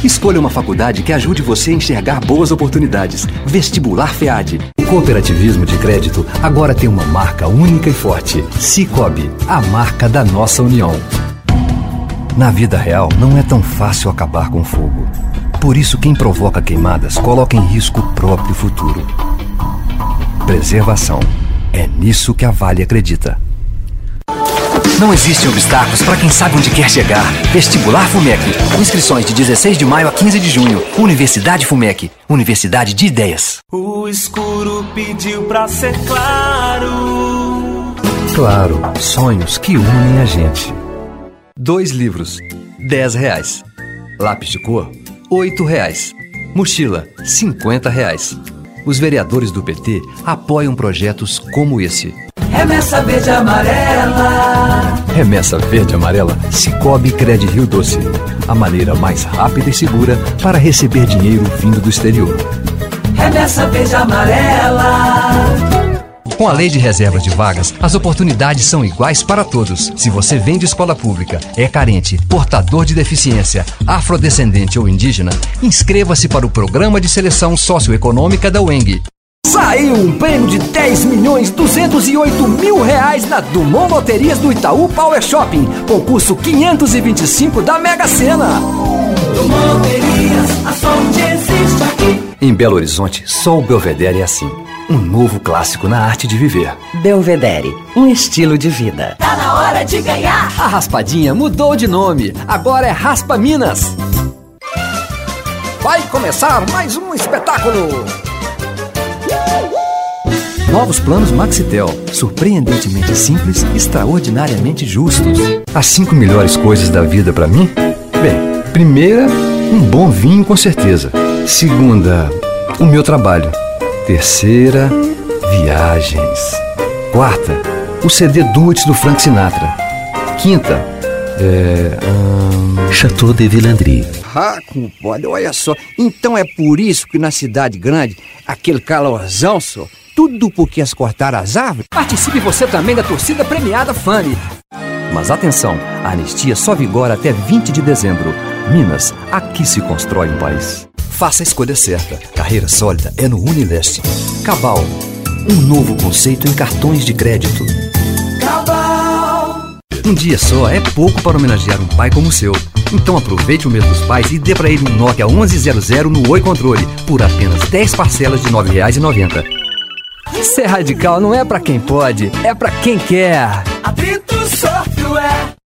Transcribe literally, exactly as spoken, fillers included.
Escolha uma faculdade que ajude você a enxergar boas oportunidades. Vestibular FEAD. O cooperativismo de crédito agora tem uma marca única e forte. Sicoob, a marca da nossa união. Na vida real, não é tão fácil acabar com o fogo. Por isso, quem provoca queimadas coloca em risco o próprio futuro. Preservação. É nisso que a Vale acredita. Não existem obstáculos para quem sabe onde quer chegar. Vestibular FUMEC. Inscrições de dezesseis de maio a quinze de junho. Universidade FUMEC. Universidade de Ideias. O escuro pediu pra ser claro. Claro, sonhos que unem a gente. Dois livros, dez reais. Lápis de cor, oito reais. Mochila, cinquenta reais. Os vereadores do P T apoiam projetos como esse. Remessa verde e amarela. Remessa verde e amarela Sicoob Cred Rio Doce. A maneira mais rápida e segura para receber dinheiro vindo do exterior. Remessa verde e amarela. Com a Lei de Reserva de Vagas, as oportunidades são iguais para todos. Se você vem de escola pública, é carente, portador de deficiência, afrodescendente ou indígena, inscreva-se para o Programa de Seleção Socioeconômica da U E N G. Saiu um prêmio de dez milhões duzentos e oito mil reais na Dumont Loterias do Itaú Power Shopping. Concurso quinhentos e vinte e cinco da Mega Sena. Dumont Loterias, a sorte existe aqui. Em Belo Horizonte, só o Belvedere é assim. Um novo clássico na arte de viver. Belvedere, um estilo de vida. Tá na hora de ganhar. A raspadinha mudou de nome. Agora é Raspa Minas. Vai começar mais um espetáculo. Novos planos Maxitel. Surpreendentemente simples, extraordinariamente justos. As cinco melhores coisas da vida pra mim? Bem, primeira, um bom vinho com certeza. Segunda, o meu trabalho. Terceira, viagens. Quarta, o C D Duets do Frank Sinatra. Quinta, é... Hum... Chateau de Villandry. Ah, compadre, olha só. Então é por isso que na cidade grande, aquele calorzão, só, tudo porque as cortaram as árvores? Participe você também da torcida premiada Fame. Mas atenção, a anistia só vigora até vinte de dezembro. Minas, aqui se constrói um país. Faça a escolha certa. Carreira sólida é no Unileste. Cabal, um novo conceito em cartões de crédito. Cabal. Um dia só é pouco para homenagear um pai como o seu. Então aproveite o mês dos pais e dê para ele um Nokia onze zero zero no Oi Controle por apenas dez parcelas de nove reais e noventa centavos. Ser radical não é pra quem pode, é pra quem quer. Apito Software.